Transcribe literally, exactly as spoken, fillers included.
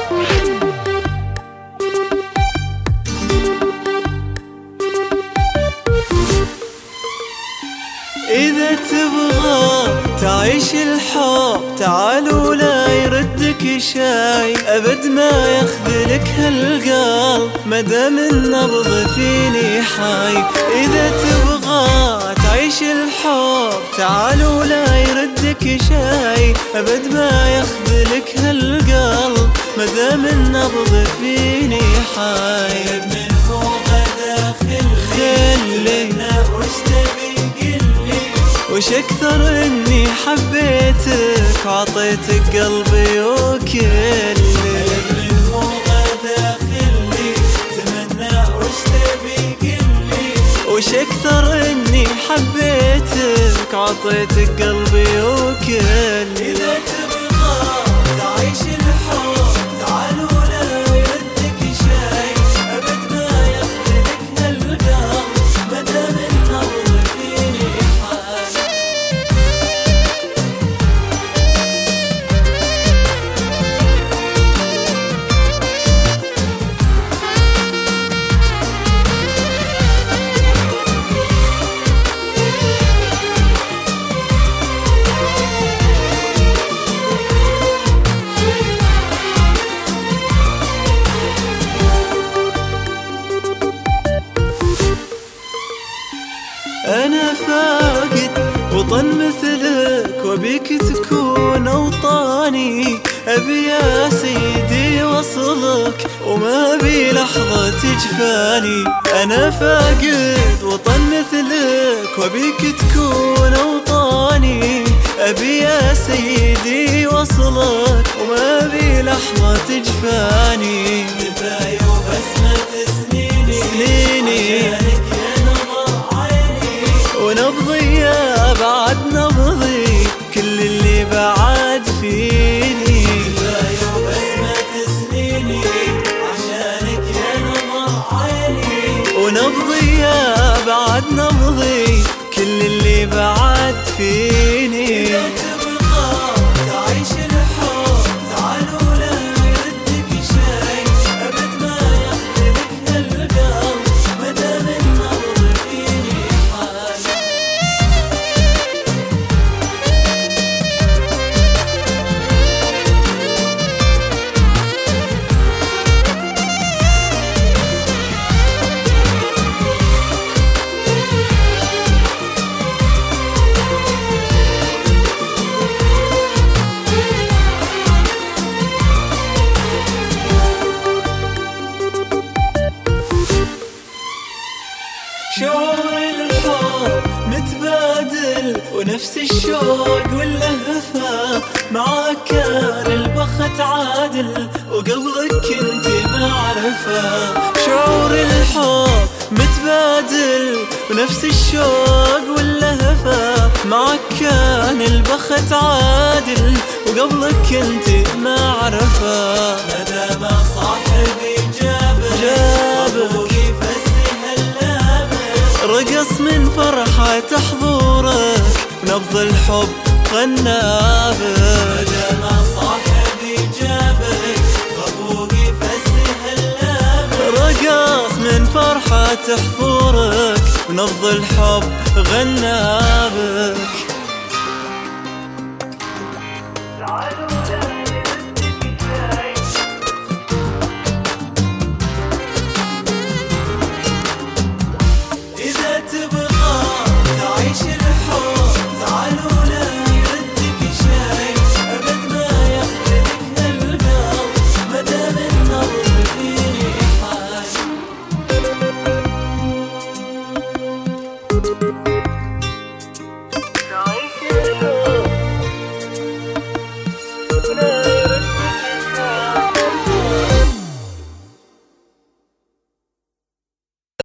إذا تبغى تعيش الحب تعال ولا يردك شاي، أبد ما يخذلك هالقلب مدام النبض فيني حي. إذا تبغى تعيش الحب تعال ولا يردك شاي، أبد ما يخذلك هالقلب مدام النبض فيني حي. من فوق داخل خلي وش تبي وش أكثر إني حبيتك وعطيتك قلبي وكلي. من فوق داخلي تمنى وش تبي قلي، وش أكثر إني حبيتك وعطيتك قلبي وكلي. إذا تبغى تعيش الحب تعال ولا يردك شاي، أبد ما يخذلك هالقلب مدام النبض فيني حي. أنا فاقد وطن مثلك وبيك تكون أوطاني، أبي يا سيدي وصلك وما بي لحظة تجفاني. أنا فاقد وطن مثلك وبيك تكون أوطاني، أبي يا سيدي وصلك وما بي لحظة تجفاني. كفاية وبسمة سنيني سنيني ونبضي يا بعد نبضي كل اللي بعد فيني. كفاية وبسمة سنيني عشانك يا نظر عيني، ونبضي يا بعد نبضي كل اللي بعد فيني. إذا تبغى تعيش الحب تعال ولا يردك شاي، أبد ما يخذلك هالقلب مدام النبض فيني حي. شعور الحب متبادل ونفس الشوق واللهفة، معاك كان البخت عادل وقبلك كنت معرفة. شعور الحب متبادل ونفس الشوق واللهفة، معاك كان البخت عادل وقبلك كنت معرفة. مدام صاحبي جابك جابك رقص من فرحة حضورك ونبض الحب غنابك. مدام صاحبي جابك غفوقي فسح اللابك، رقص من فرحة حضورك ونبض الحب غنابك.